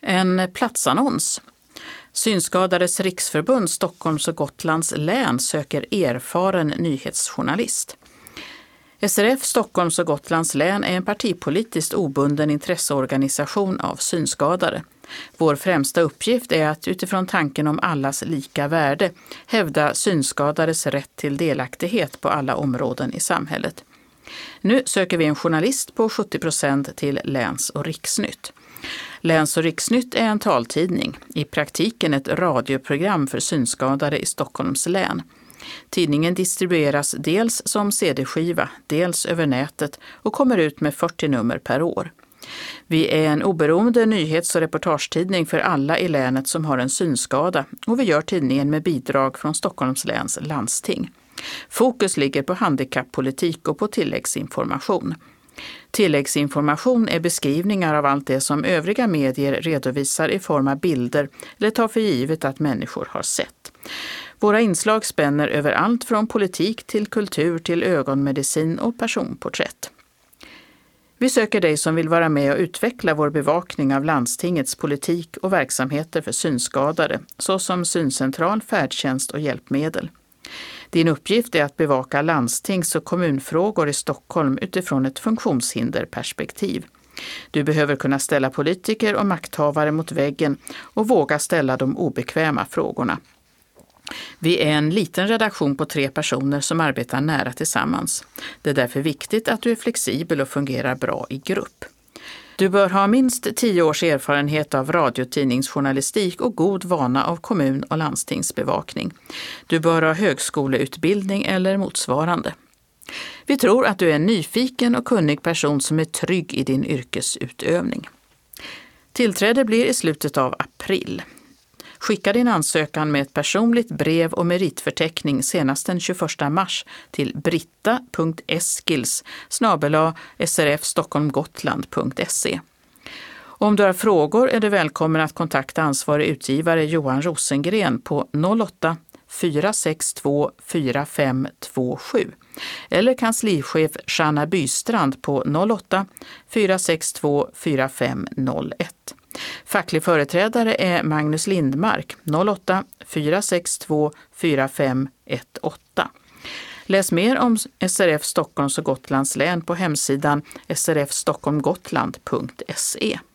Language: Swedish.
En platsannons. Synskadades riksförbund Stockholms och Gotlands län söker erfaren nyhetsjournalist. SRF Stockholms och Gotlands län är en partipolitiskt obunden intresseorganisation av synskadade. Vår främsta uppgift är att utifrån tanken om allas lika värde hävda synskadades rätt till delaktighet på alla områden i samhället. Nu söker vi en journalist på 70% till Läns- och Riksnytt. Läns- och Riksnytt är en taltidning, i praktiken ett radioprogram för synskadade i Stockholms län. Tidningen distribueras dels som CD-skiva, dels över nätet och kommer ut med 40 nummer per år. Vi är en oberoende nyhets- och reportagetidning för alla i länet som har en synskada och vi gör tidningen med bidrag från Stockholms läns landsting. Fokus ligger på handikappolitik och på tilläggsinformation. Tilläggsinformation är beskrivningar av allt det som övriga medier redovisar i form av bilder eller tar för givet att människor har sett. Våra inslag spänner över allt från politik till kultur till ögonmedicin och personporträtt. Vi söker dig som vill vara med och utveckla vår bevakning av landstingets politik och verksamheter för synskadade, såsom syncentral, färdtjänst och hjälpmedel. Din uppgift är att bevaka landstings- och kommunfrågor i Stockholm utifrån ett funktionshinderperspektiv. Du behöver kunna ställa politiker och makthavare mot väggen och våga ställa de obekväma frågorna. Vi är en liten redaktion på 3 personer som arbetar nära tillsammans. Det är därför viktigt att du är flexibel och fungerar bra i grupp. Du bör ha minst 10 års erfarenhet av radiotidningsjournalistik och god vana av kommun- och landstingsbevakning. Du bör ha högskoleutbildning eller motsvarande. Vi tror att du är en nyfiken och kunnig person som är trygg i din yrkesutövning. Tillträde blir i slutet av april. Skicka din ansökan med ett personligt brev och meritförteckning senast den 21 mars till britta.eskils@srfstockholmgotland.se. Om du har frågor är du välkommen att kontakta ansvarig utgivare Johan Rosengren på 08 462 4527 eller kanslichef Shanna Bystrand på 08 462 4501. Facklig företrädare är Magnus Lindmark 08 462 4518. Läs mer om SRF Stockholms och Gotlands län på hemsidan srfstockholmgotland.se.